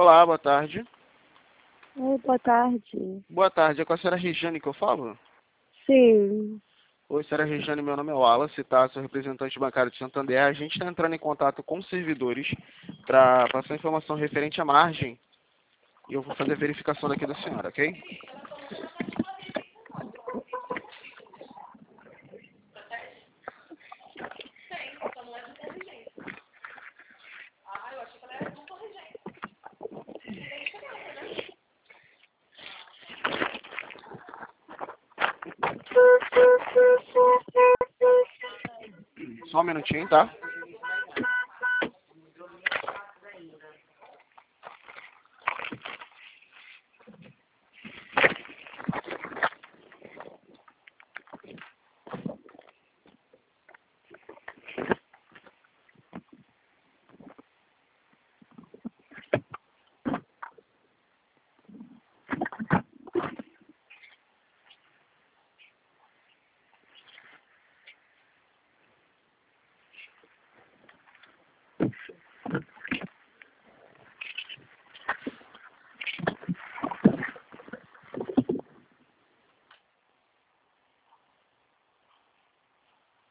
Olá, boa tarde. Oi, boa tarde. Boa tarde, é com a senhora Regiane que eu falo? Sim. Oi, senhora Regiane, meu nome é Wallace, tá? Sou representante bancário de Santander. A gente está entrando em contato com os servidores para passar informação referente à margem e eu vou fazer a verificação daqui da senhora, ok? Só um minutinho, tá?